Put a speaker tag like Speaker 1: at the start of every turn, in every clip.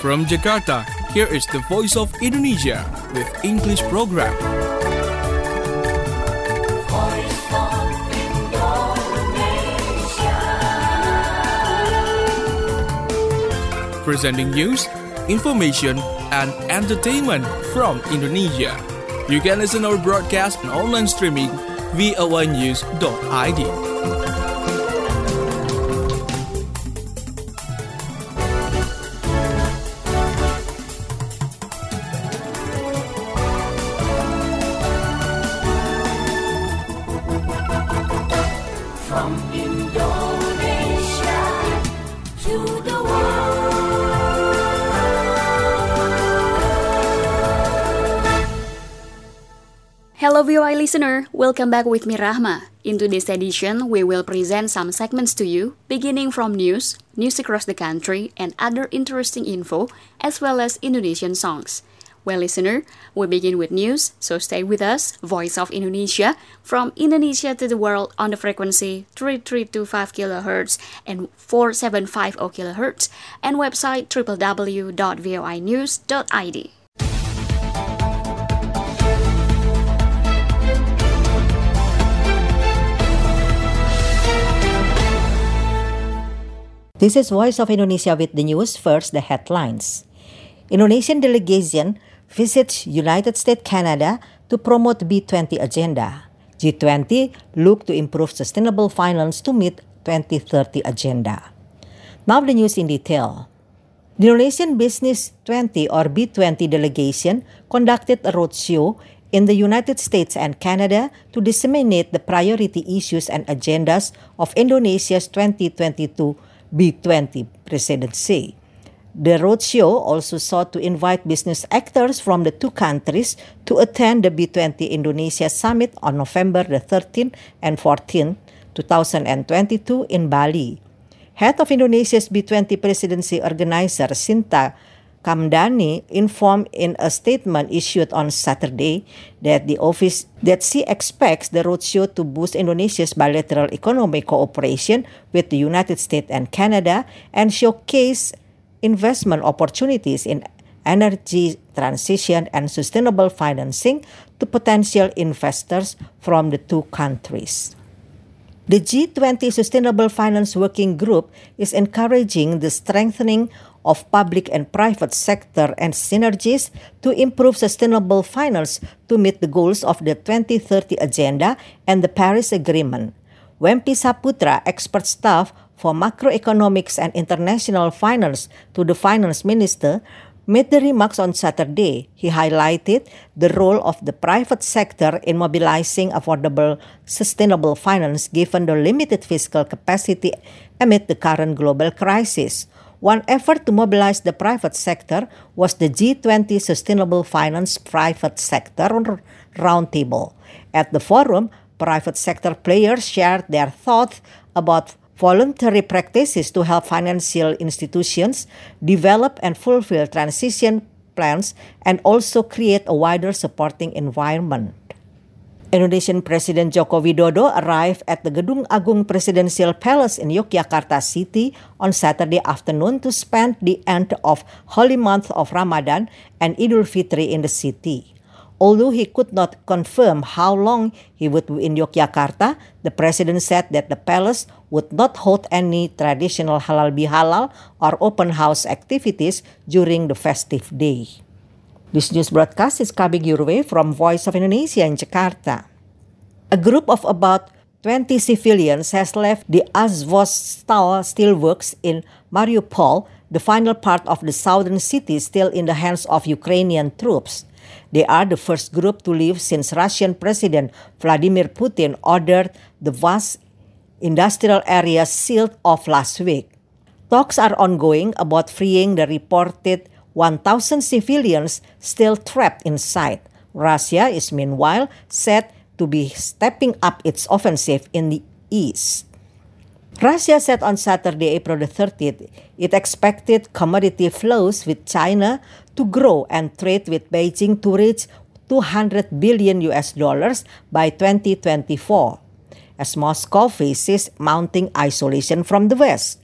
Speaker 1: From Jakarta, here is the Voice of Indonesia with English program.
Speaker 2: Voice of Indonesia.
Speaker 1: Presenting news, information, and entertainment from Indonesia. You can listen our broadcast and online streaming voanews.id.
Speaker 2: From Indonesia to the world.
Speaker 3: Hello VOA listener, welcome back with me Rahma. In today's edition, we will present some segments to you, beginning from news across the country, and other interesting info, as well as Indonesian songs. Well, listener, we begin with news, so stay with us, Voice of Indonesia, from Indonesia to the world on the frequency 3325 kHz and 4750 kHz, and website www.voinews.id.
Speaker 4: This is Voice of Indonesia with the news. First, the headlines. Indonesian delegation visits United States, Canada to promote B20 agenda. G20 look to improve sustainable finance to meet 2030 agenda. Now the news in detail. The Indonesian Business 20 or B20 delegation conducted a roadshow in the United States and Canada to disseminate the priority issues and agendas of Indonesia's 2022 B20 presidency. The roadshow also sought to invite business actors from the two countries to attend the B20 Indonesia Summit on November the 13th and 14th, 2022 in Bali. Head of Indonesia's B20 presidency organizer Sinta Kamdani informed in a statement issued on Saturday that she expects the roadshow to boost Indonesia's bilateral economic cooperation with the United States and Canada and showcase investment opportunities in energy transition and sustainable financing to potential investors from the two countries. The G20 Sustainable Finance Working Group is encouraging the strengthening of public and private sector and synergies to improve sustainable finance to meet the goals of the 2030 Agenda and the Paris Agreement. Wempi Saputra, expert staff for macroeconomics and international finance to the finance minister, made the remarks on Saturday. He highlighted the role of the private sector in mobilizing affordable, sustainable finance given the limited fiscal capacity amid the current global crisis. One effort to mobilize the private sector was the G20 Sustainable Finance Private Sector Roundtable. At the forum, private sector players shared their thoughts about voluntary practices to help financial institutions develop and fulfill transition plans and also create a wider supporting environment. Indonesian President Joko Widodo arrived at the Gedung Agung Presidential Palace in Yogyakarta City on Saturday afternoon to spend the end of holy month of Ramadan and Idul Fitri in the city. Although he could not confirm how long he would be in Yogyakarta, the president said that the palace would not hold any traditional halal bihalal or open house activities during the festive day. This news broadcast is coming your way from Voice of Indonesia in Jakarta. A group of about 20 civilians has left the Azovstal steelworks in Mariupol, the final part of the southern city still in the hands of Ukrainian troops. They are the first group to leave since Russian President Vladimir Putin ordered the vast industrial area sealed off last week. Talks are ongoing about freeing the reported 1,000 civilians still trapped inside. Russia is meanwhile said to be stepping up its offensive in the east. Russia said on Saturday, April the 30th, it expected commodity flows with China to grow and trade with Beijing to reach $200 billion by 2024. As Moscow faces mounting isolation from the West,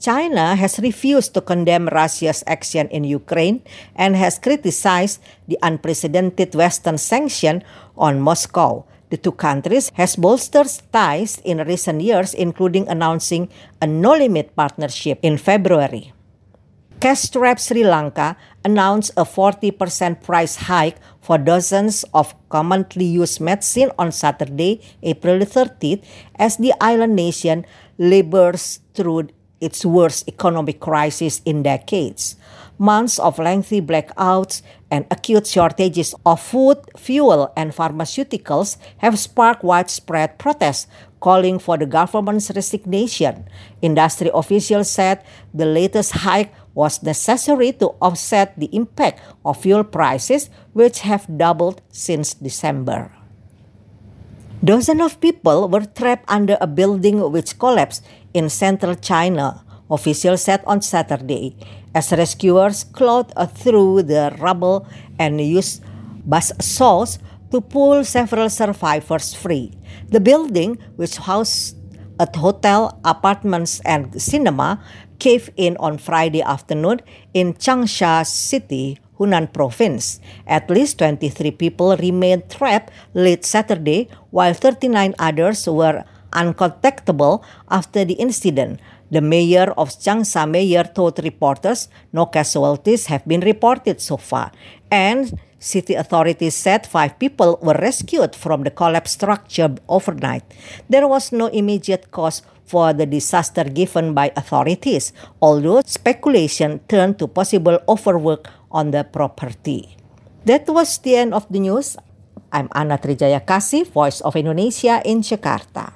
Speaker 4: China has refused to condemn Russia's action in Ukraine and has criticized the unprecedented Western sanction on Moscow. The two countries has bolstered ties in recent years, including announcing a no-limit partnership in February. Cash-strapped Sri Lanka announced a 40% price hike for dozens of commonly used medicine on Saturday, April 30th, as the island nation labors through its worst economic crisis in decades. Months of lengthy blackouts and acute shortages of food, fuel, and pharmaceuticals have sparked widespread protests calling for the government's resignation. Industry officials said the latest hike was necessary to offset the impact of fuel prices, which have doubled since December. Dozens of people were trapped under a building which collapsed in central China, officials said on Saturday, as rescuers clawed through the rubble and used buzzsaws to pull several survivors free. The building, which housed a hotel, apartments, and cinema, caved in on Friday afternoon in Changsha City, Hunan Province. At least 23 people remained trapped late Saturday, while 39 others were uncontactable after the incident. The mayor of Changsha told reporters no casualties have been reported so far, and city authorities said 5 people were rescued from the collapsed structure overnight. There was no immediate cause for the disaster given by authorities, although speculation turned to possible overwork on the property. That was the end of the news. I'm Anna Trijaya Kasih, Voice of Indonesia in Jakarta.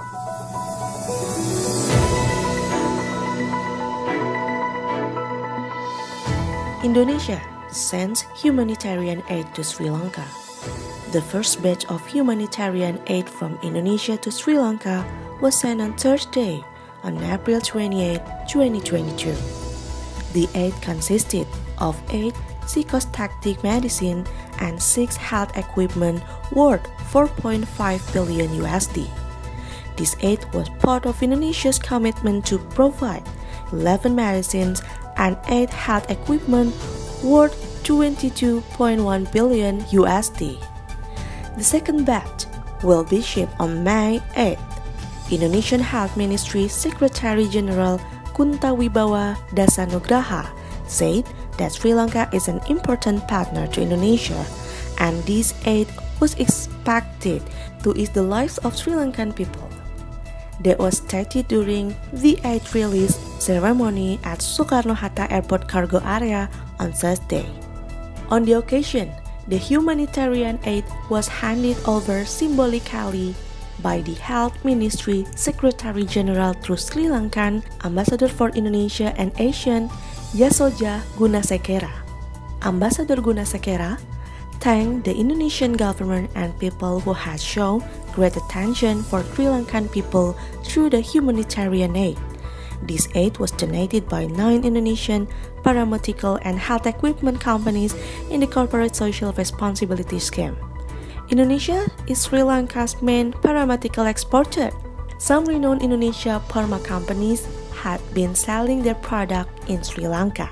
Speaker 5: Indonesia sends humanitarian aid to Sri Lanka. The first batch of humanitarian aid from Indonesia to Sri Lanka was sent on Thursday, on April 28, 2022. The aid consisted of 8 psychostactic medicine and 6 health equipment worth $4.5 billion USD. This aid was part of Indonesia's commitment to provide 11 medicines and 8 health equipment worth $22.1 billion USD. The second batch will be shipped on May 8. Indonesian Health Ministry Secretary General Kunta Wibawa Dasanugraha said that Sri Lanka is an important partner to Indonesia, and this aid was expected to ease the lives of Sri Lankan people. That was stated during the aid release ceremony at Soekarno-Hatta Airport cargo area on Thursday. On the occasion, the humanitarian aid was handed over symbolically by the Health Ministry Secretary General to Sri Lankan Ambassador for Indonesia and ASEAN, Yasoja Gunasekera. Ambassador Gunasekera thanked the Indonesian government and people who had shown great attention for Sri Lankan people through the humanitarian aid. This aid was donated by 9 Indonesian pharmaceutical and health equipment companies in the Corporate Social Responsibility Scheme. Indonesia is Sri Lanka's main pharmaceutical exporter. Some renowned Indonesia pharma companies had been selling their product in Sri Lanka.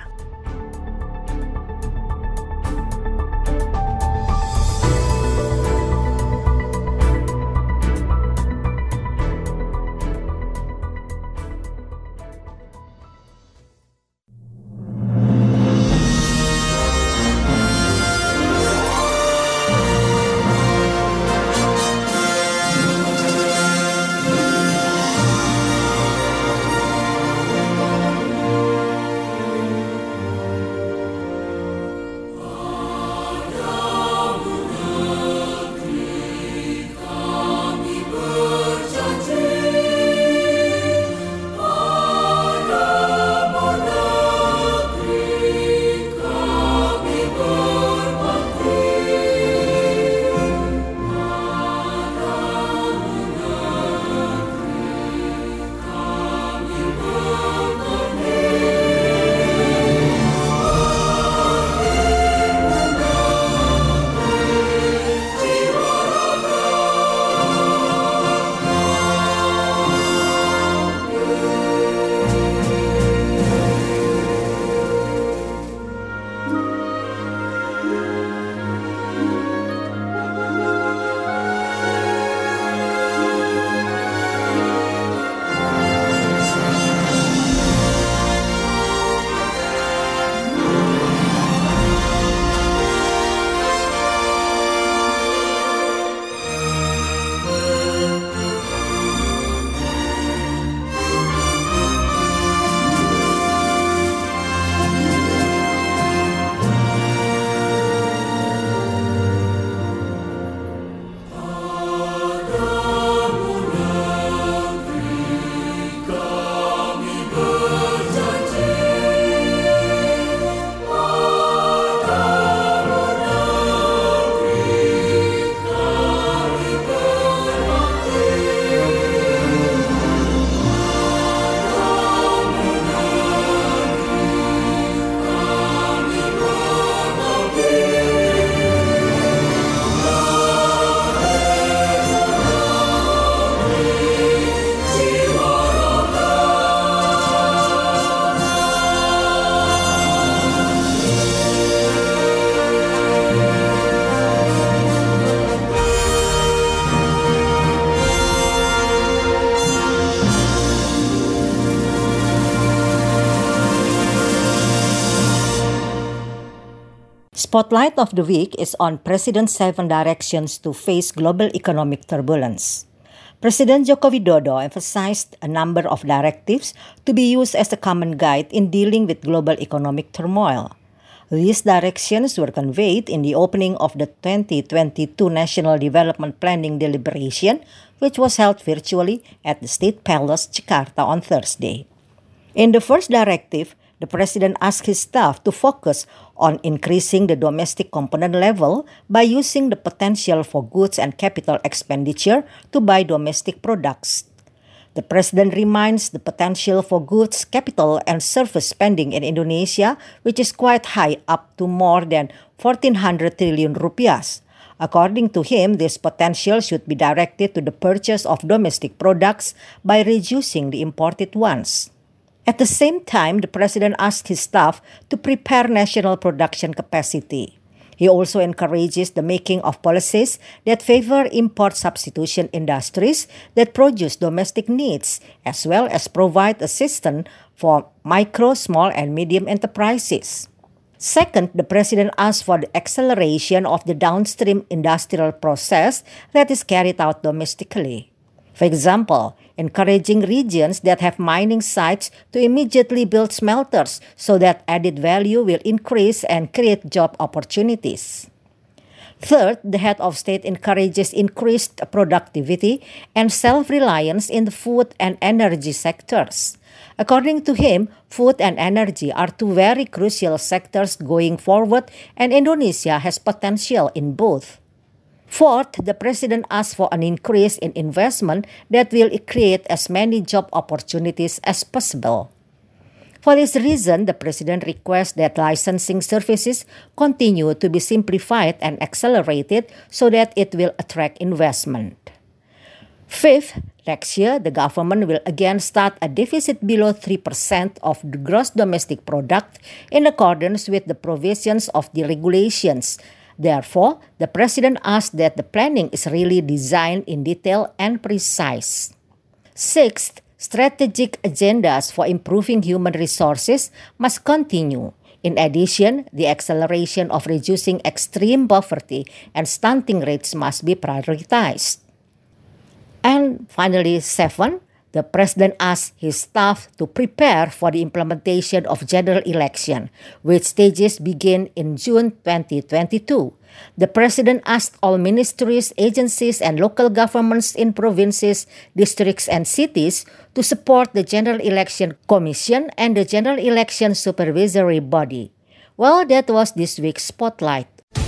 Speaker 4: Spotlight of the week is on President's 7 directions to face global economic turbulence. President Joko Widodo emphasized a number of directives to be used as a common guide in dealing with global economic turmoil. These directions were conveyed in the opening of the 2022 National Development Planning Deliberation, which was held virtually at the State Palace, Jakarta on Thursday. In the first directive, the President asked his staff to focus on increasing the domestic component level by using the potential for goods and capital expenditure to buy domestic products. The President reminds the potential for goods, capital, and service spending in Indonesia, which is quite high, up to more than 1,400 trillion rupiahs. According to him, this potential should be directed to the purchase of domestic products by reducing the imported ones. At the same time, the President asked his staff to prepare national production capacity. He also encourages the making of policies that favor import substitution industries that produce domestic needs, as well as provide assistance for micro, small, and medium enterprises. Second, the President asked for the acceleration of the downstream industrial process that is carried out domestically. For example, encouraging regions that have mining sites to immediately build smelters so that added value will increase and create job opportunities. Third, the head of state encourages increased productivity and self-reliance in the food and energy sectors. According to him, food and energy are two very crucial sectors going forward, and Indonesia has potential in both. Fourth, the President asked for an increase in investment that will create as many job opportunities as possible. For this reason, the President requests that licensing services continue to be simplified and accelerated so that it will attract investment. Fifth, next year, the government will again start a deficit below 3% of the gross domestic product in accordance with the provisions of the regulations. Therefore, the President asked that the planning is really designed in detail and precise. Sixth, strategic agendas for improving human resources must continue. In addition, the acceleration of reducing extreme poverty and stunting rates must be prioritized. And finally, 7, the President asked his staff to prepare for the implementation of general election, which stages begin in June 2022. The President asked all ministries, agencies, and local governments in provinces, districts, and cities to support the General Election Commission and the General Election Supervisory Body. Well, that was this week's Spotlight.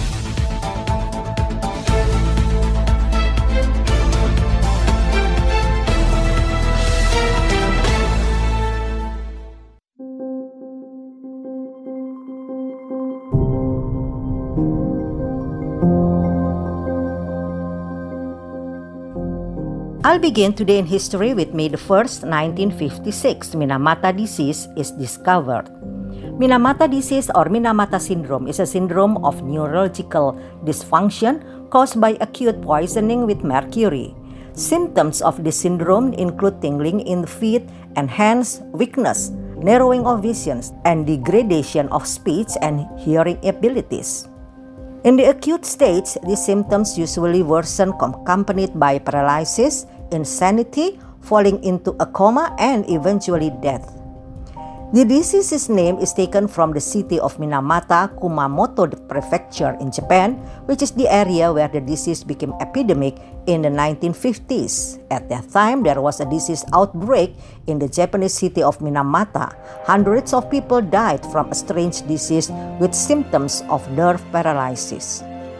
Speaker 4: I'll begin today in history with May 1st, 1956. Minamata disease is discovered. Minamata disease or Minamata syndrome is a syndrome of neurological dysfunction caused by acute poisoning with mercury. Symptoms of this syndrome include tingling in the feet and hands, weakness, narrowing of vision, and degradation of speech and hearing abilities. In the acute stage, these symptoms usually worsen accompanied by paralysis, insanity, falling into a coma, and eventually death. The disease's name is taken from the city of Minamata, Kumamoto Prefecture in Japan, which is the area where the disease became epidemic in the 1950s. At that time, there was a disease outbreak in the Japanese city of Minamata. Hundreds of people died from a strange disease with symptoms of nerve paralysis.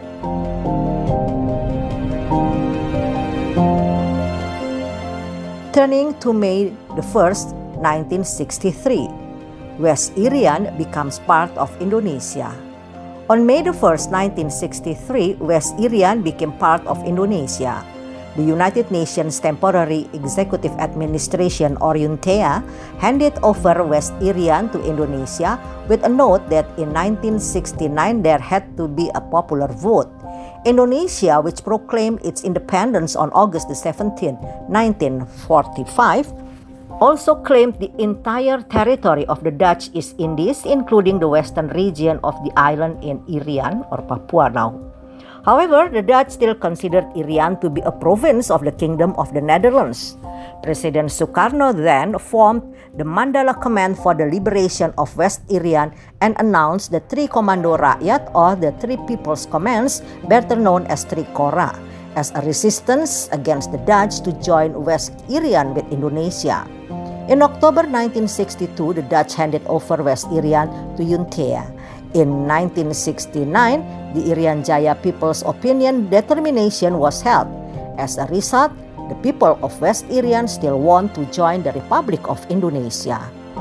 Speaker 4: Turning to May 1st, 1963, West Irian becomes part of Indonesia. On May 1st, 1963, West Irian became part of Indonesia. The United Nations Temporary Executive Administration or UNTEA handed over West Irian to Indonesia with a note that in 1969 there had to be a popular vote. Indonesia, which proclaimed its independence on August 17, 1945, also claimed the entire territory of the Dutch East Indies, including the western region of the island in Irian or Papua now. However, the Dutch still considered Irian to be a province of the Kingdom of the Netherlands. President Sukarno then formed the Mandala Command for the Liberation of West Irian and announced the Tri Komando Rakyat, or the Three People's Commands, better known as Trikora, as a resistance against the Dutch to join West Irian with Indonesia. In October 1962, the Dutch handed over West Irian to Juntea. In 1969, the Irian Jaya People's Opinion Determination was held. As a result, the people of West Irian still want to join the Republic of Indonesia.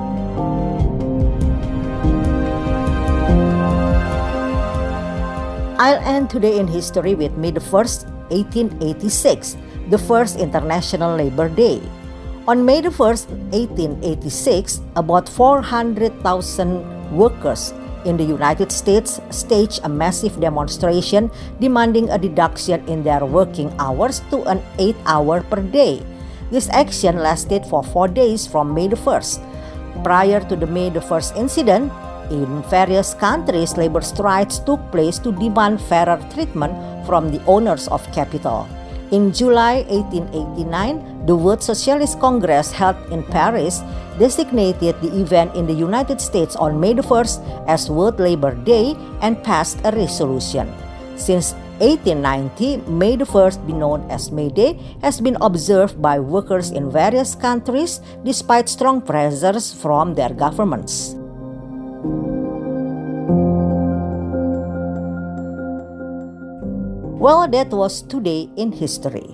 Speaker 4: I'll end today in history with May 1st, 1886, the first International Labor Day. On May 1st, 1886, about 400,000 workers in the United States staged a massive demonstration demanding a deduction in their working hours to an 8-hour per day. This action lasted for 4 days from May 1st. Prior to the May 1st incident, in various countries, labor strikes took place to demand fairer treatment from the owners of capital. In July 1889, the World Socialist Congress held in Paris designated the event in the United States on May 1st as World Labor Day and passed a resolution. Since 1890, May 1st, be known as May Day, has been observed by workers in various countries despite strong pressures from their governments. Well, that was today in history.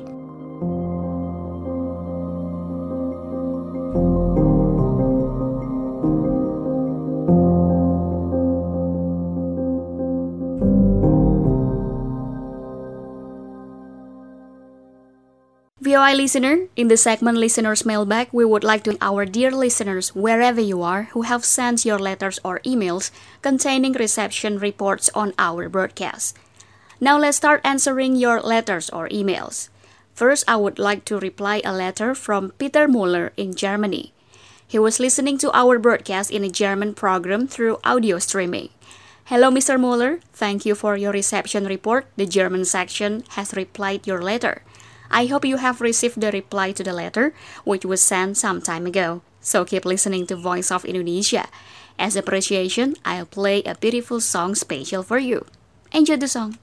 Speaker 3: VOA listener, in the segment Listeners Mailbag, we would like to thank our dear listeners wherever you are who have sent your letters or emails containing reception reports on our broadcast. Now let's start answering your letters or emails. First, I would like to reply a letter from Peter Muller in Germany. He was listening to our broadcast in a German program through audio streaming. Hello, Mr. Muller. Thank you for your reception report. The German section has replied your letter. I hope you have received the reply to the letter, which was sent some time ago. So keep listening to Voice of Indonesia. As appreciation, I'll play a beautiful song special for you. Enjoy the song.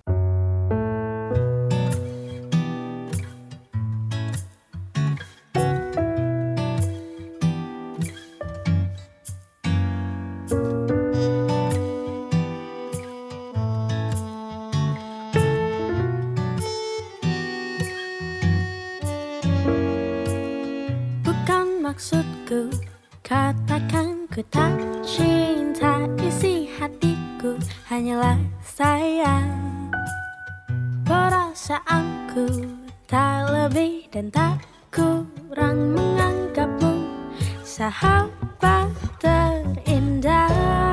Speaker 6: Maksudku, katakan ku tak cinta. Isi hatiku hanyalah sayang. Perasaanku tak lebih dan tak kurang menganggapmu sahabat terindah.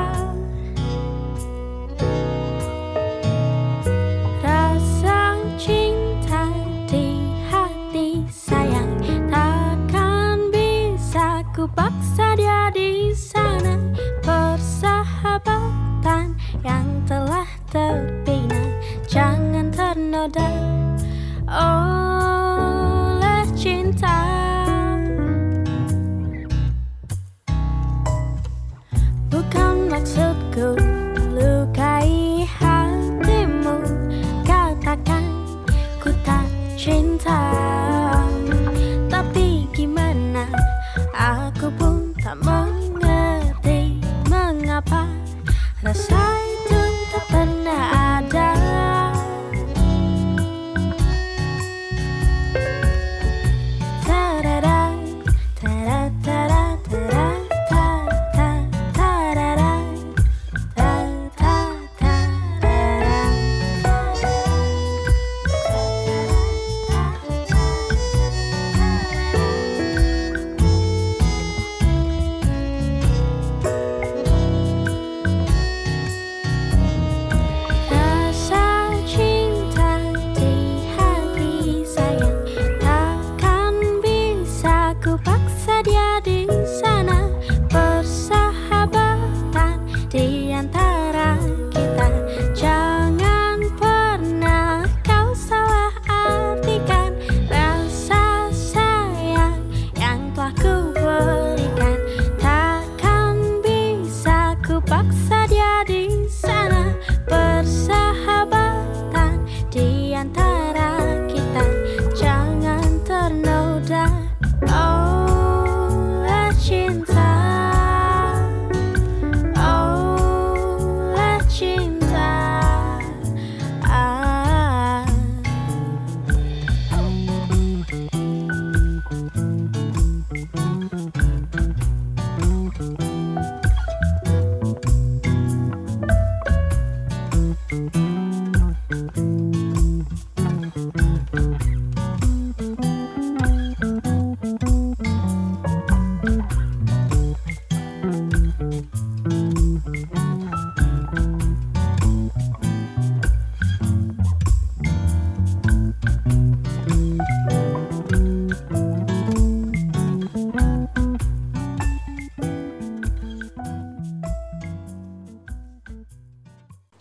Speaker 6: Rasa cinta di hati sayang takkan bisa ku paksa dia di sana. Persahabatan yang telah terbina jangan ternoda oleh cinta. Bukan maksudku lukai hatimu, katakan ku tak cinta. Tapi gimana, aku pun tak mengerti mengapa rasa itu tak pernah ada.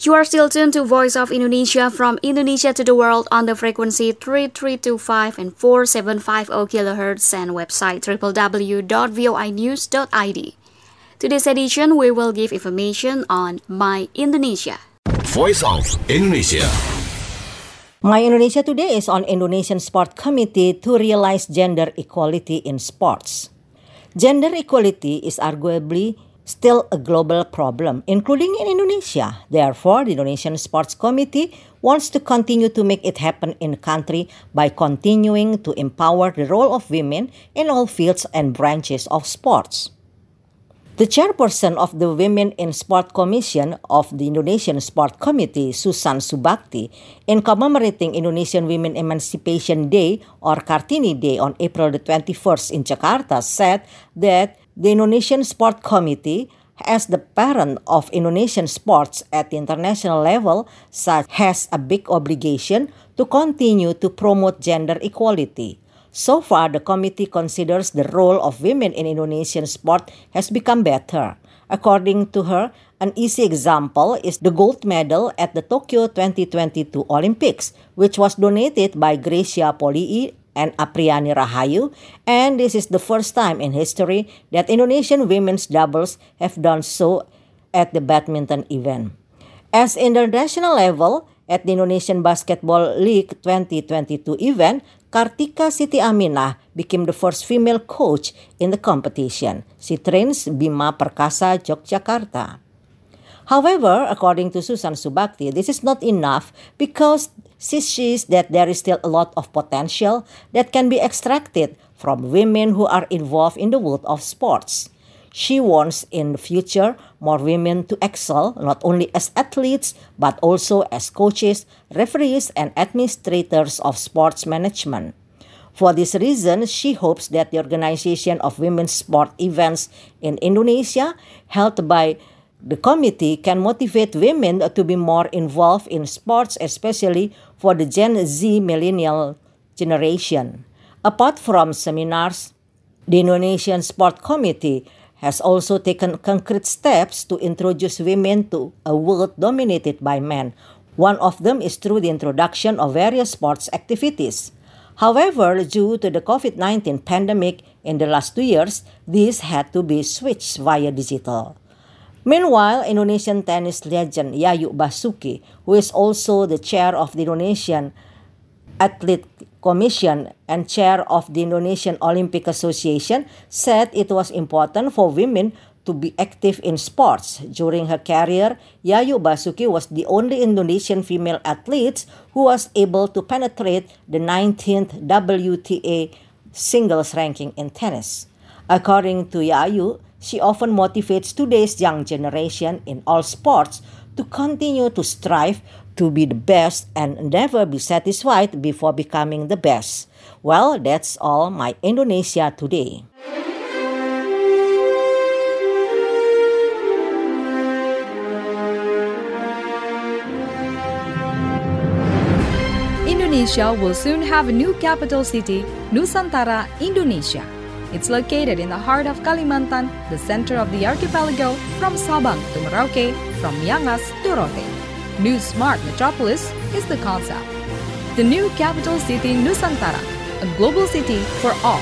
Speaker 3: You are still tuned to Voice of Indonesia from Indonesia to the world on the frequency 3325 and 4750 kHz and website www.voinews.id. Today's edition, we will give information on My Indonesia.
Speaker 7: Voice of Indonesia.
Speaker 4: My Indonesia today is on Indonesian Sport Committee to realize gender equality in sports. Gender equality is arguably still a global problem, including in Indonesia. Therefore, the Indonesian Sports Committee wants to continue to make it happen in the country by continuing to empower the role of women in all fields and branches of sports. The chairperson of the Women in Sport Commission of the Indonesian Sport Committee, Susan Subakti, in commemorating Indonesian Women Emancipation Day or Kartini Day on April the 21st in Jakarta, said that the Indonesian Sport Committee, as the parent of Indonesian sports at the international level, has a big obligation to continue to promote gender equality. So far, the committee considers the role of women in Indonesian sport has become better. According to her, an easy example is the gold medal at the Tokyo 2022 Olympics, which was donated by Gracia Polii and Apriani Rahayu, and this is the first time in history that Indonesian women's doubles have done so at the badminton event. As international level, at the Indonesian Basketball League 2022 event, Kartika Siti Aminah became the first female coach in the competition. She trains Bima Perkasa, Yogyakarta. However, according to Susan Subakti, this is not enough because she sees that there is still a lot of potential that can be extracted from women who are involved in the world of sports. She wants in the future more women to excel not only as athletes but also as coaches, referees, and administrators of sports management. For this reason, she hopes that the organization of women's sport events in Indonesia, held by the committee, can motivate women to be more involved in sports, especially for the Gen Z millennial generation. Apart from seminars, the Indonesian Sport Committee has also taken concrete steps to introduce women to a world dominated by men. One of them is through the introduction of various sports activities. However, due to the COVID-19 pandemic in the last 2 years, this had to be switched via digital. Meanwhile, Indonesian tennis legend Yayu Basuki, who is also the chair of the Indonesian Athlete Commission and chair of the Indonesian Olympic Association, said it was important for women to be active in sports. During her career, Yayu Basuki was the only Indonesian female athlete who was able to penetrate the 19th WTA singles ranking in tennis. According to Yayu, she often motivates today's young generation in all sports to continue to strive to be the best and never be satisfied before becoming the best. Well, that's all My Indonesia today.
Speaker 8: Indonesia will soon have a new capital city, Nusantara, Indonesia. It's located in the heart of Kalimantan, the center of the archipelago, from Sabang to Merauke, from Miangas to Rote. New Smart Metropolis is the concept. The new capital city, Nusantara, a global city for all.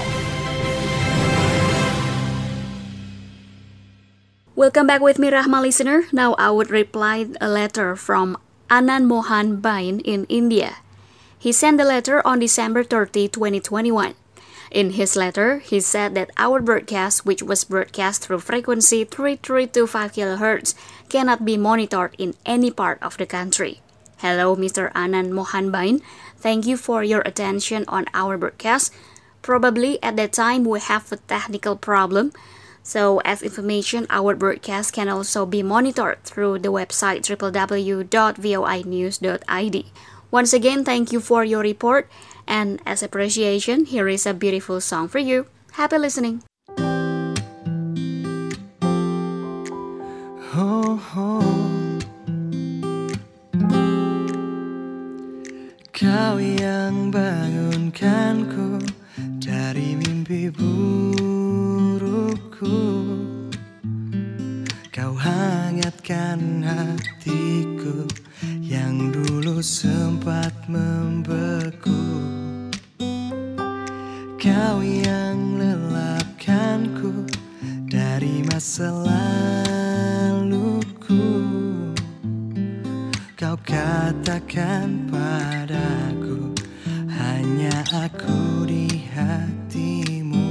Speaker 3: Welcome back with me, Rahma listener. Now I would reply a letter from Anand Mohan Bain in India. He sent the letter on December 30, 2021. In his letter, he said that our broadcast, which was broadcast through frequency 3325 kHz, cannot be monitored in any part of the country. Hello, Mr. Anand Mohan Bain. Thank you for your attention on our broadcast. Probably at that time we have a technical problem. So as information, our broadcast can also be monitored through the website www.voinews.id. Once again, thank you for your report. And as appreciation, here is a beautiful song for you. Happy listening.
Speaker 9: Kau yang bangunkanku dari mimpi burukku. Kau hangatkan hatiku Kau yang lelapkanku dari masa laluku. Kau katakan padaku, hanya aku di hatimu.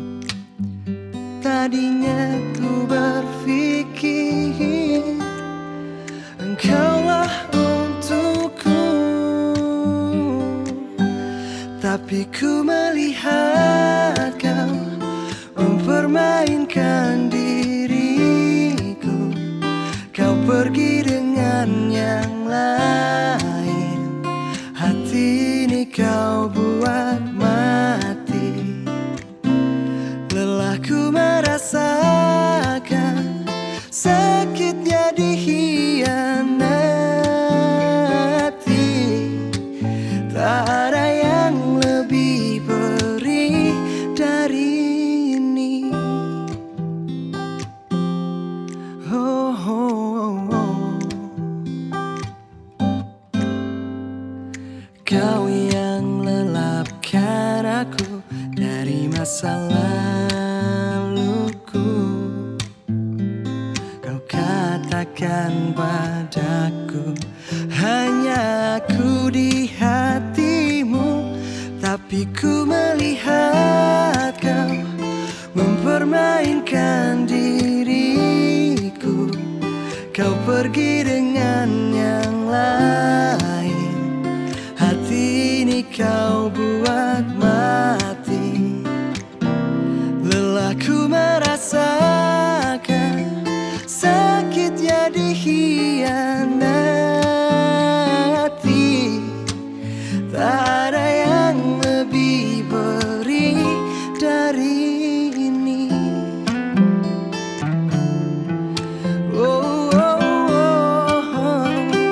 Speaker 9: Tadinya ku berpikir engkaulah untukku, tapi ku melihat kau mempermainkan diriku. Kau pergi dengan yang lain, hati ini kau buat mati. Lelahku merasakan sakitnya dikhianati. Tak ada yang lebih perih dari ini. Oh, oh, oh. Kau yang lelapkan aku dari masa laluku. Kau katakan padaku, hanya aku di hatimu, tapi ku melihat kau mempermainkan diriku. Kau pergi dengan yang lain, hati ini kau buat mati. Lelahku merasakan sakitnya dikhianati. Tak ada yang lebih perih dari ini. Oh, oh, oh, oh.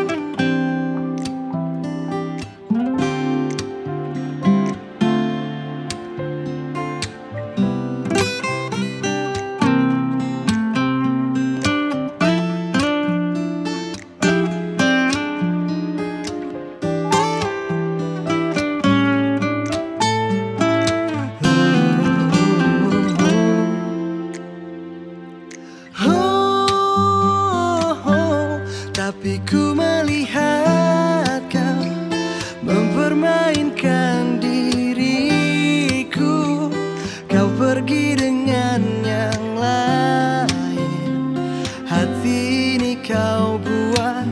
Speaker 9: Tapi ku melihat kau mempermainkan diriku. Kau pergi dengan yang lain, hati ini kau buat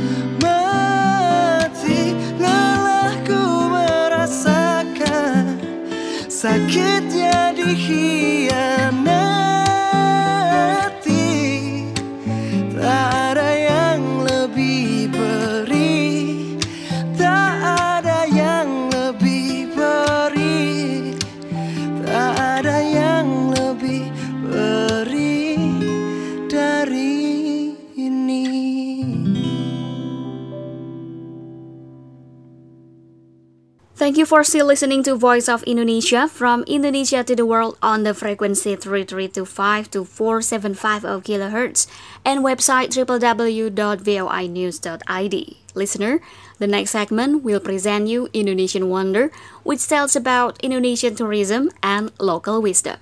Speaker 9: mati. Lelahku merasakan sakitnya dikhianati. Tak ada yang lebih perih, tak ada yang lebih perih, tak ada yang lebih perih dari ini.
Speaker 3: Thank you for still listening to Voice of Indonesia from Indonesia to the world on the frequency 3325 to 4750 kHz and website www.voinews.id. Listener, the next segment will present you Indonesian Wonder, which tells about Indonesian tourism and local wisdom.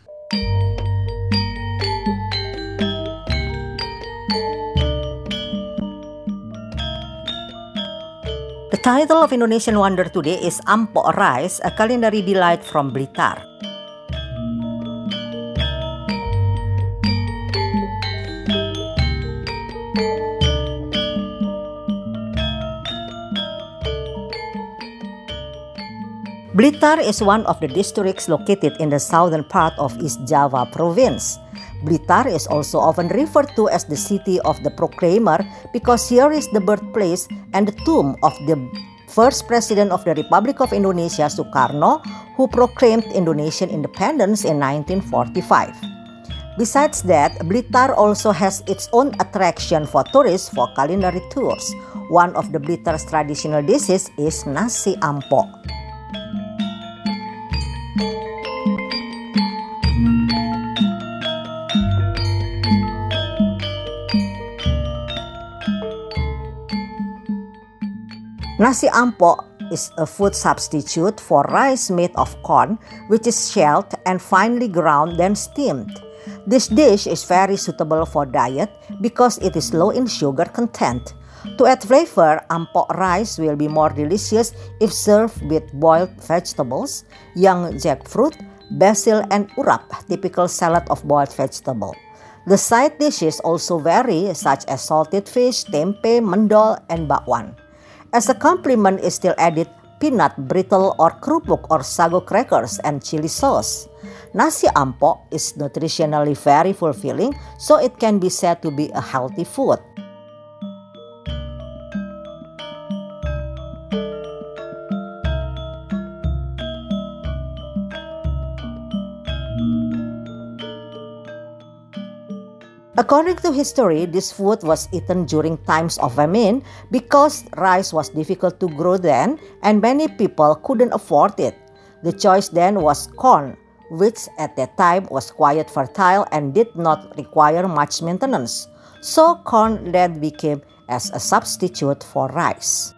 Speaker 4: The title of Indonesian Wonder today is Ampok Rice, a culinary delight from Blitar. Blitar is one of the districts located in the southern part of East Java province. Blitar is also often referred to as the city of the proclaimer because here is the birthplace and the tomb of the first president of the Republic of Indonesia, Sukarno, who proclaimed Indonesian independence in 1945. Besides that, Blitar also has its own attraction for tourists for culinary tours. One of the Blitar's traditional dishes is nasi ampok. Nasi ampok is a food substitute for rice made of corn, which is shelled and finely ground then steamed. This dish is very suitable for diet because it is low in sugar content. To add flavor, ampok rice will be more delicious if served with boiled vegetables, young jackfruit, basil, and urap, typical salad of boiled vegetable. The side dishes also vary, such as salted fish, tempe, mendol, and bakwan. As a complement is still added peanut brittle or kerupuk or sago crackers and chili sauce. Nasi ampok is nutritionally very fulfilling, so it can be said to be a healthy food. According to history, this food was eaten during times of famine because rice was difficult to grow then and many people couldn't afford it. The choice then was corn, which at that time was quite fertile and did not require much maintenance. So corn then became as a substitute for rice.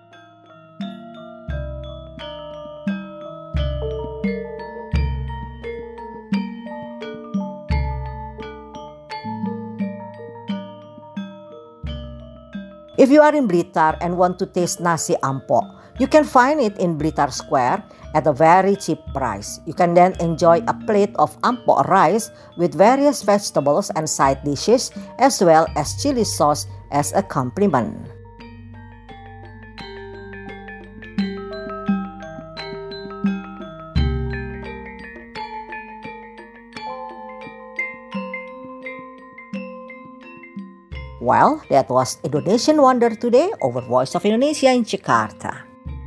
Speaker 4: If you are in Blitar and want to taste nasi ampok, you can find it in Blitar Square at a very cheap price. You can then enjoy a plate of ampok rice with various vegetables and side dishes as well as chili sauce as a complement. Well, that was Indonesian Wonder today over Voice of Indonesia in Jakarta.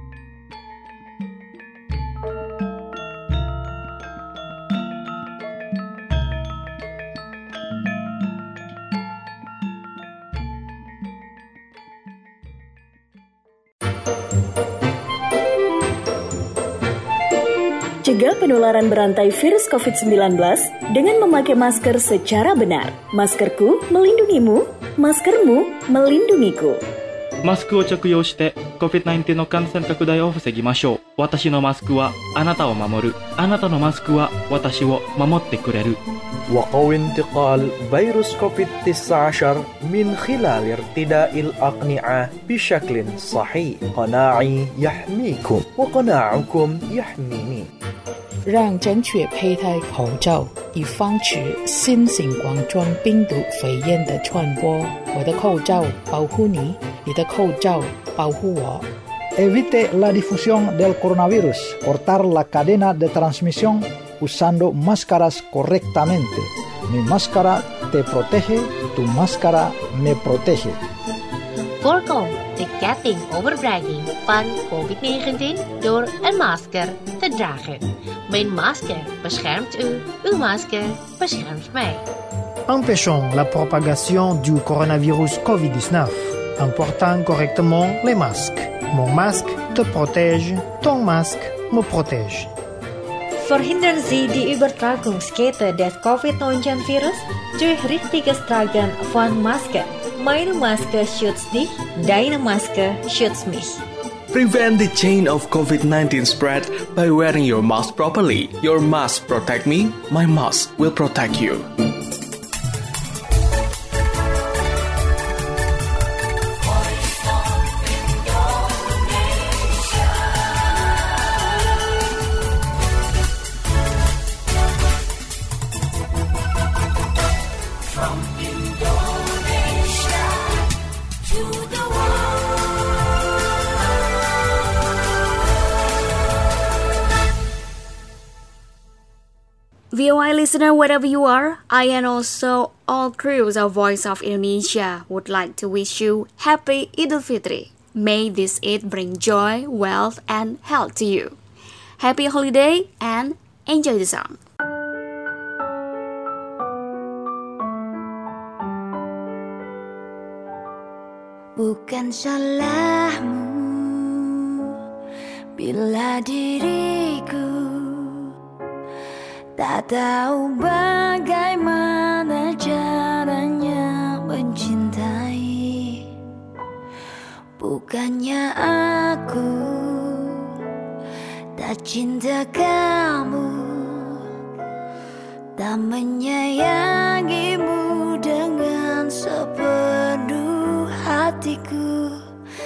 Speaker 10: Cegah penularan berantai virus COVID-19 dengan memakai masker secara benar. Maskerku melindungimu, maskermu melindungiku.
Speaker 11: マスクを着用して COVID-19 の感染拡大を防ぎましょう。私のマスクはあなたを守る。あなたのマスクは私を守ってくれる。
Speaker 12: وقو انتقال فيروس كوفيد-19 من خلال ارتداء الأقنعة بشكل صحيح. قناعي يحميكم وقناعكم يحميني.
Speaker 13: 让正确佩戴口罩，以防止新型冠状病毒肺炎的传播。我的口罩保护你，你的口罩保护我。
Speaker 14: Evite la difusión del coronavirus, cortar la cadena de transmisión usando máscaras correctamente. Mi máscara te protege, tu máscara me protege.
Speaker 15: Voorkom de ketting overbrenging van COVID-19 door een masker te dragen. Mijn masker beschermt u, uw masker beschermt mij.
Speaker 16: Empêchons la propagation du coronavirus COVID-19 en portant correctement les masques. Mon masque te protège, ton masque me protège.
Speaker 17: Verhindern Sie die Übertragungskette des Covid-19-Virus durch richtiges Tragen von Maske. Meine Maske schützt dich, deine Maske schützt mich.
Speaker 1: Prevent the chain of COVID-19 spread by wearing your mask properly. Your mask protect me, my mask will protect you.
Speaker 3: VOA listener, wherever you are, I and also all crews of Voice of Indonesia would like to wish you Happy Idul Fitri. May this Eid bring joy, wealth, and health to you. Happy holiday and enjoy the song.
Speaker 6: Bukan salahmu bila diriku tak tahu bagaimana caranya mencintai. Bukannya aku tak cinta kamu, tak menyayangimu dengan sepenuh hatiku.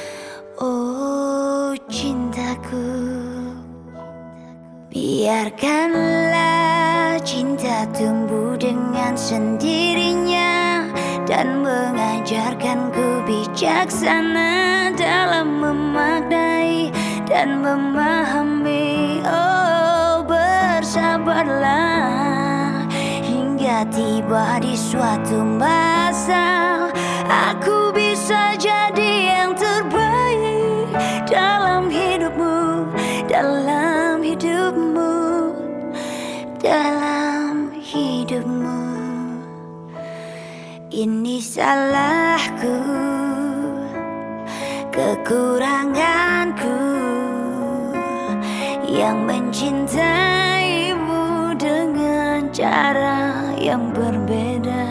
Speaker 6: Oh cintaku, biarkanlah cinta tumbuh dengan sendirinya dan mengajarkanku bijaksana dalam memaknai dan memahami. Oh bersabarlah hingga tiba di suatu masa aku bisa jadi yang terbaik dalam hidupmu, dalam hidupmu, dalam hidupmu. Ini salahku, kekuranganku yang mencintaimu dengan cara yang berbeda.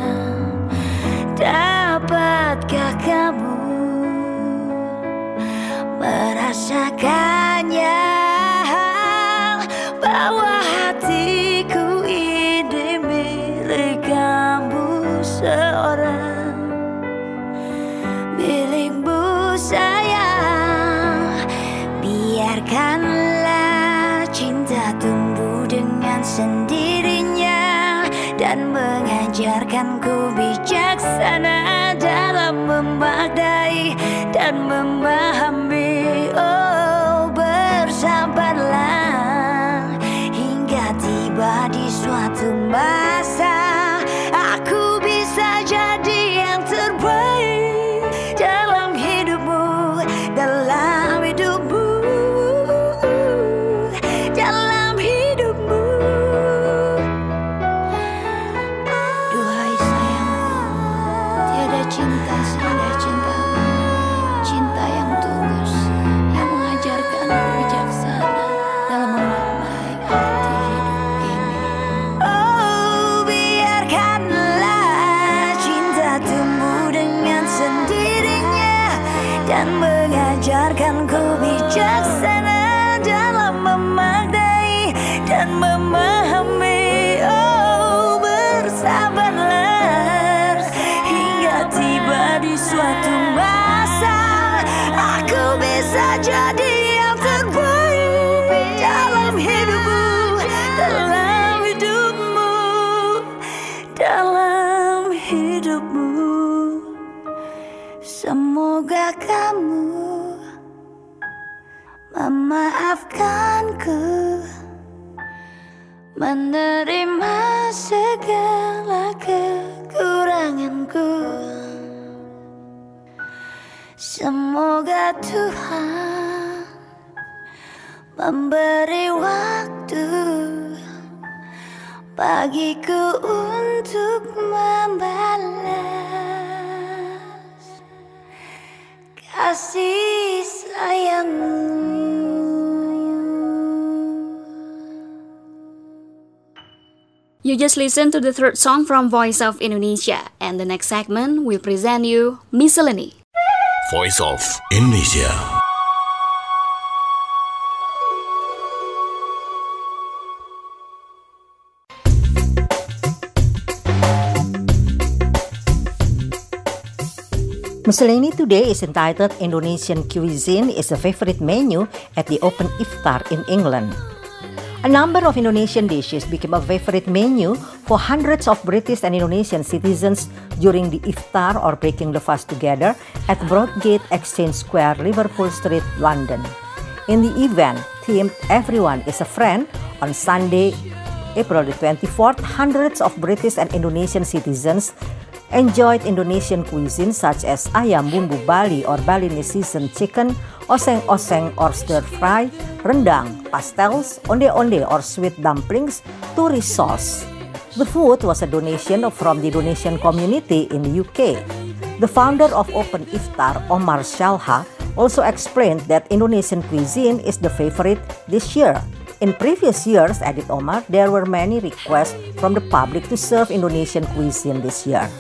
Speaker 6: Dapatkah kamu merasakannya, bahwa hatiku ini milik kamu seorang, milikmu sayang. Biarkanlah cinta tumbuh dengan sendirinya dan mengajarkanku bijaksana dalam memaknai dan memahami. Oh bersabarlah hingga tiba di suatu masa aku bisa jadi yang terbaik dalam hidupmu, dalam hidupmu, dalam hidupmu. Duhai sayangku, tiada cinta seindah cintamu, cinta yang tulus yang mengajarkanku bijaksana dalam memaknai arti hidup ini. Oh biarkanlah cinta tumbuh dengan sendirinya dan mengajarkanku bijaksana dalam memaknai dan memahami. Oh bersabarlah hingga tiba di suatu masa aku bisa jadi yang terbaik dalam hidupmu, dalam hidupmu, dalam hidupmu. Semoga kamu memaafkanku, menerima segala kekuranganku. Semoga Tuhan memberi waktu bagiku untuk membalas kasih sayangmu.
Speaker 3: You just listen to the third song from Voice of Indonesia, and the next segment will present you Miscellany.
Speaker 7: Voice of Indonesia.
Speaker 4: Miscellany today is entitled Indonesian Cuisine is a Favorite Menu at the Open Iftar in England. A number of Indonesian dishes became a favorite menu for hundreds of British and Indonesian citizens during the iftar or breaking the fast together at Broadgate Exchange Square, Liverpool Street, London. In the event themed Everyone is a Friend, on Sunday, April the 24th, hundreds of British and Indonesian citizens enjoyed Indonesian cuisine such as ayam bumbu Bali or Balinese seasoned chicken, oseng-oseng or stir-fry, rendang, pastels, onde-onde or sweet dumplings, turi sauce. The food was a donation from the Indonesian community in the UK. The founder of Open Iftar, Omar Shalha, also explained that Indonesian cuisine is the favorite this year. In previous years, added Omar, there were many requests from the public to serve Indonesian cuisine this year.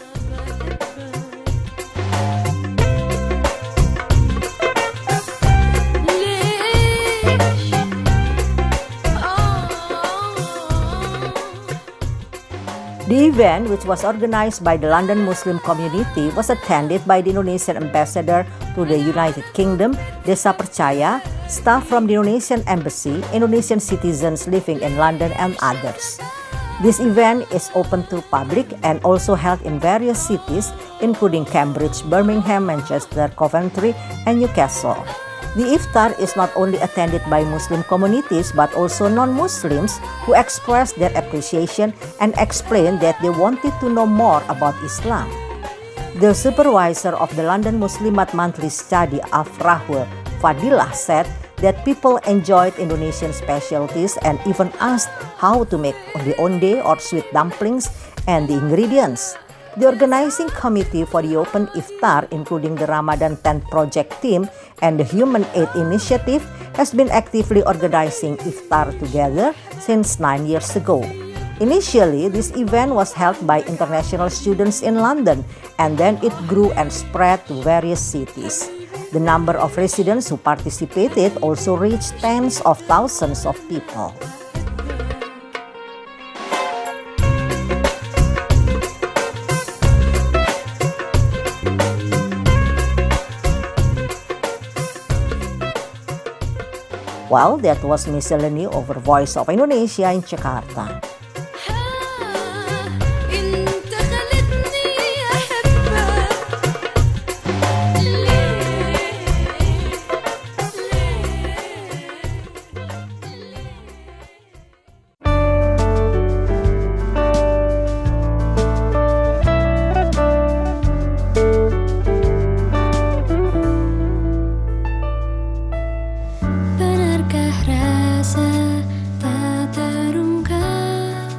Speaker 4: The event, which was organized by the London Muslim community, was attended by the Indonesian ambassador to the United Kingdom, Desa Percaya, staff from the Indonesian embassy, Indonesian citizens living in London, and others. This event is open to public and also held in various cities, including Cambridge, Birmingham, Manchester, Coventry, and Newcastle. The iftar is not only attended by Muslim communities but also non-Muslims who expressed their appreciation and explained that they wanted to know more about Islam. The supervisor of the London Muslimat monthly study, Afrahul Fadilah, said that people enjoyed Indonesian specialties and even asked how to make onde-onde or sweet dumplings and the ingredients. The organizing committee for the Open Iftar, including the Ramadan Tent Project team and the Human Aid Initiative, has been actively organizing iftar together since 9 years ago. Initially, this event was held by international students in London, and then it grew and spread to various cities. The number of residents who participated also reached tens of thousands of people. Well, that was Miscellany over Voice of Indonesia in Jakarta.
Speaker 6: Benarkah rasa tak terungkap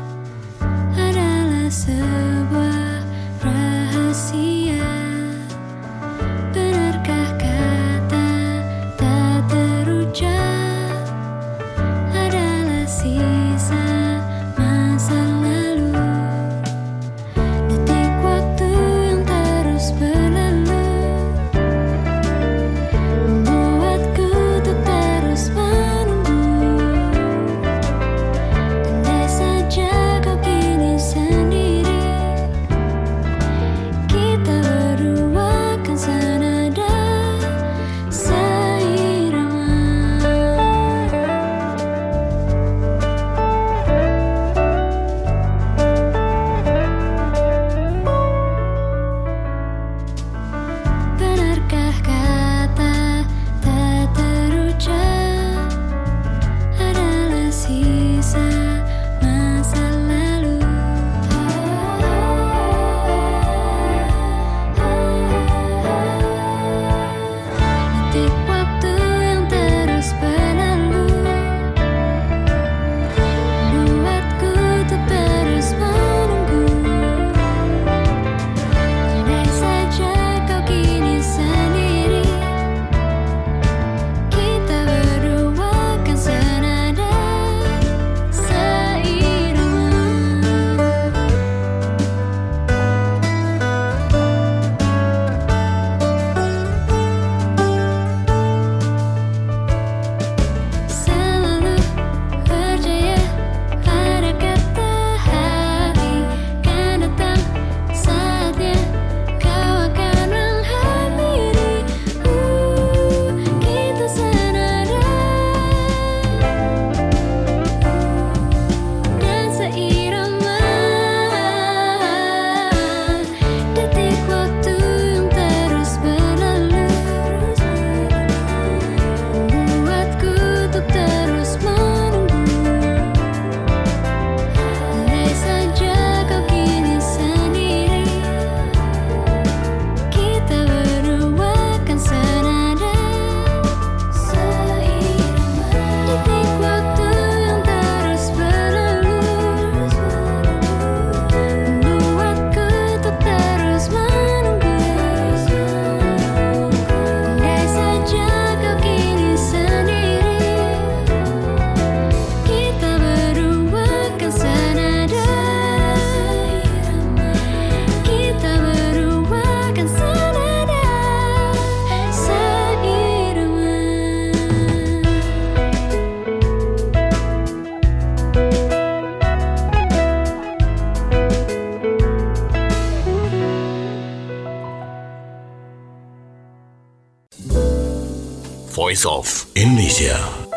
Speaker 7: Voice of Indonesia.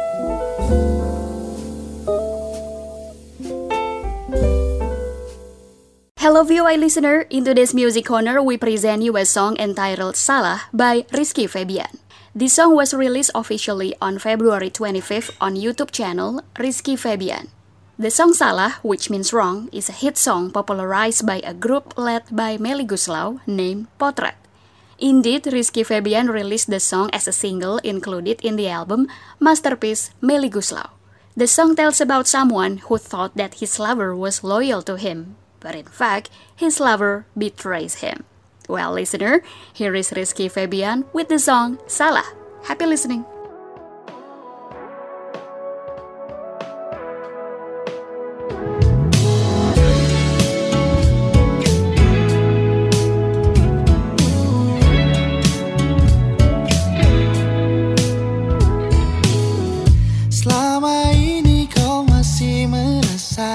Speaker 3: Hello VOA listener, in today's Music Corner we present you a song entitled Salah by Rizky Febian. This song was released officially on February 25th on YouTube channel Rizky Febian. The song Salah, which means wrong, is a hit song popularized by a group led by Melly Goeslaw named Potret. Indeed, Rizky Febian released the song as a single included in the album Masterpiece Melly Goeslaw. The song tells about someone who thought that his lover was loyal to him, but in fact, his lover betrays him. Well, listener, here is Rizky Febian with the song Salah. Happy listening.
Speaker 9: Selama ini kau masih merasa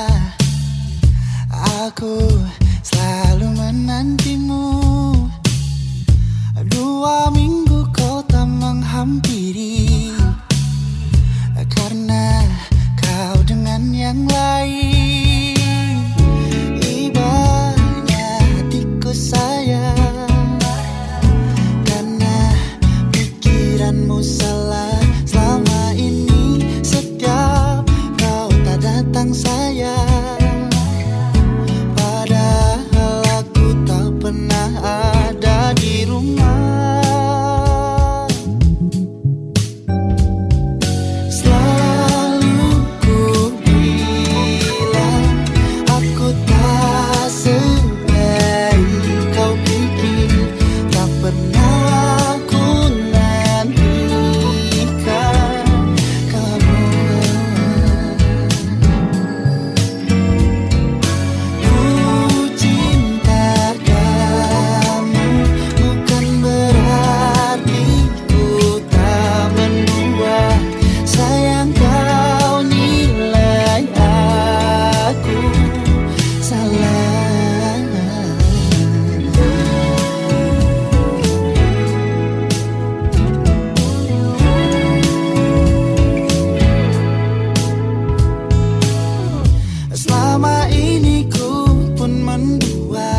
Speaker 9: aku selalu menantimu. 2 minggu kau tak menghampiri karena kau dengan yang lain. Ibanya hatiku sayang karena pikiranmu salah. Selama ini setiap kau tak datang sayang, padahal aku tak pernah ada di rumah. Selalu ku bilang aku tak sebaik kau pikir, tak pernah aku nantikan kamu. Ku cinta kamu bukan berarti ku tak mendua. Sayang kau nilai aku salah. Selama ini ku pun mendua,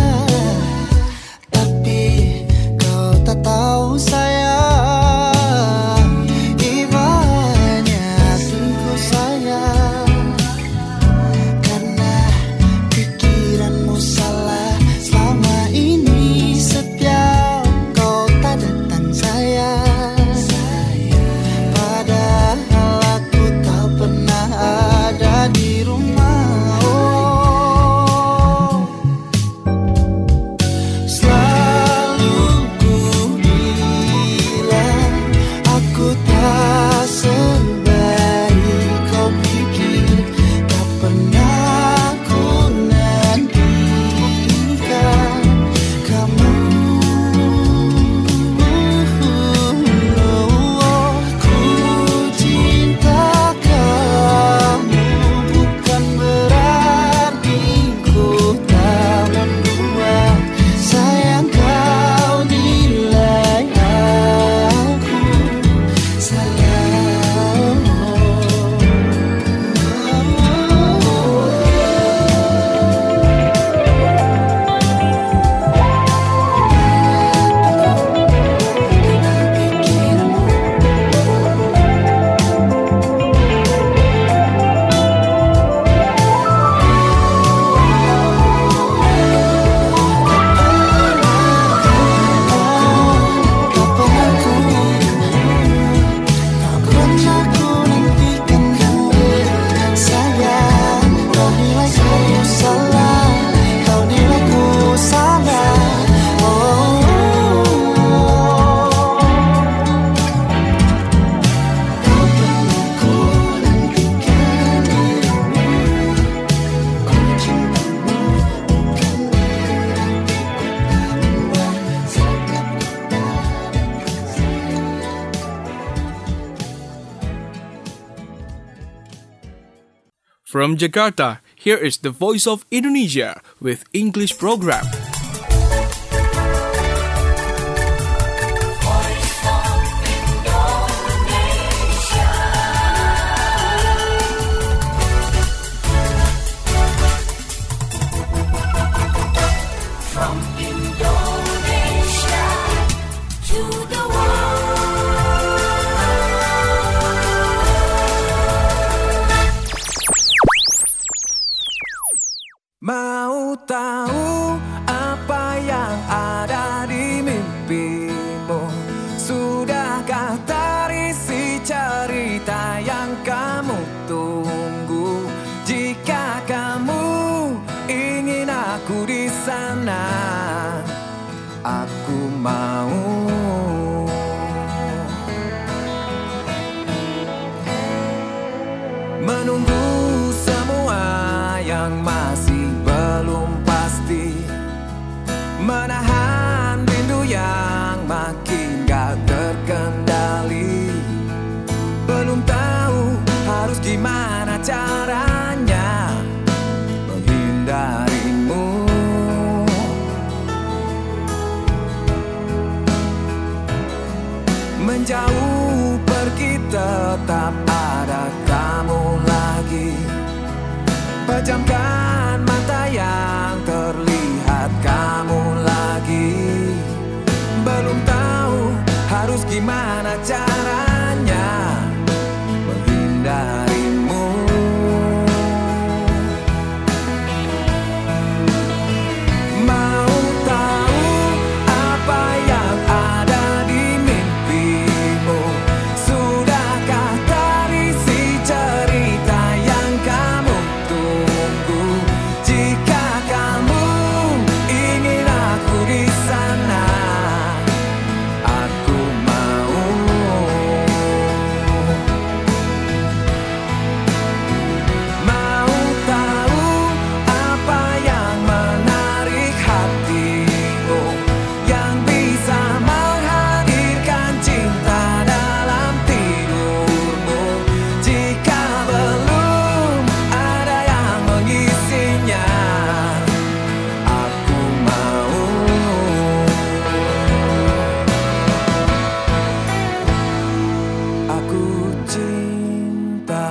Speaker 9: tapi kau tak tahu sayang. Ibanya hatiku sayang karena pikiranmu salah. Selama ini setiap kau tak datang sayang, padahal aku tak pernah ada di rumah. Selalu ku bilang aku tak sebaik kau pikir, tak pernah ku nantikan kamu. Ku cinta kamu bukan berarti ku tak mendua. Sayang kau nilai aku salah. Tak pernah ku nantikan kamu sayang. Kau nilai aku salah, kau nilai ku salah. Kau pernah ku nantikan dirimu. Ku cintamu bukan berarti ku tak mendua. Setiap kau datang sayang.
Speaker 1: From Jakarta, here is the Voice of Indonesia with English program.
Speaker 2: Voice of Indonesia.
Speaker 18: Mau tahu apa yang ada di mimpimu? Sudahkah terisi cerita yang kamu tunggu? Jika kamu ingin aku di sana, aku mau. Menunggu semua yang masih belum pasti, menahan rindu yang makin gak terkendali. Belum tahu harus gimana caranya menghindarimu. Menjauh pergi tetap ada kamu lagi. Pejamkan mata yang terlihat kamu lagi. Belum tahu harus gimana caranya menghindarimu. Mau tahu apa yang ada di mimpimu? Sudahkah terisi cerita yang kamu tunggu? Jika kamu ingin aku di sana, aku mau. Mau tahu apa yang menarik hatimu, yang bisa menghadirkan cinta dalam tidurmu. Jika belum ada yang mengisinya, aku mau. Aku cinta,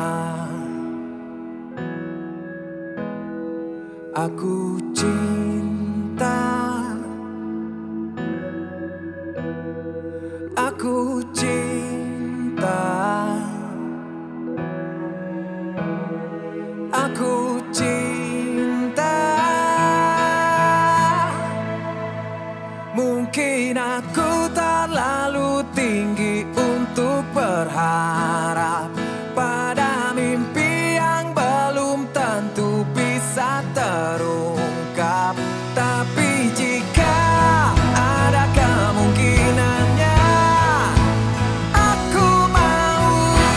Speaker 18: aku cinta, aku cinta, aku cinta. Mungkin aku terlalu tinggi untuk berharap pada mimpi yang belum tentu bisa terungkap. Tapi jika ada kemungkinannya, aku mau.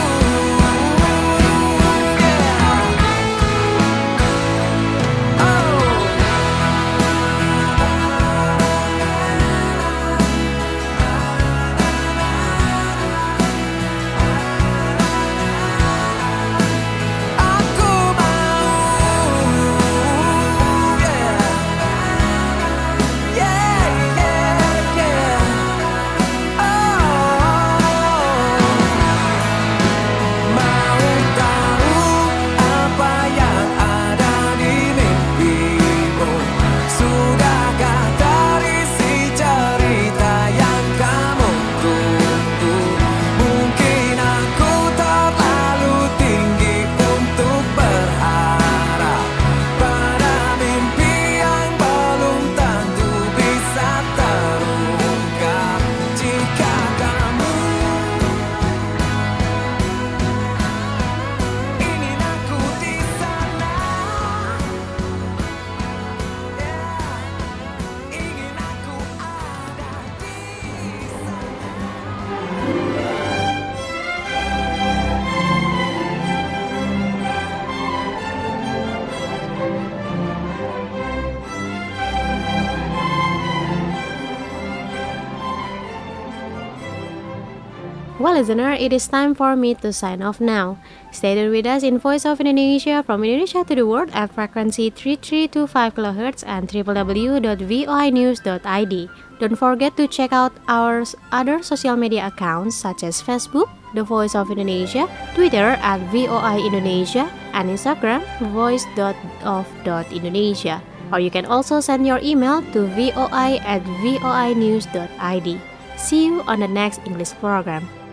Speaker 19: Well, listener, it is time for me to sign off now. Stay tuned with us in Voice of Indonesia from Indonesia to the world at frequency 3325 kHz and www.voinews.id. Don't forget to check out our other social media accounts such as Facebook, The Voice of Indonesia, Twitter at VOI Indonesia, and Instagram, voice.of.indonesia. Or you can also send your email to voi@voinews.id. See you on the next English program.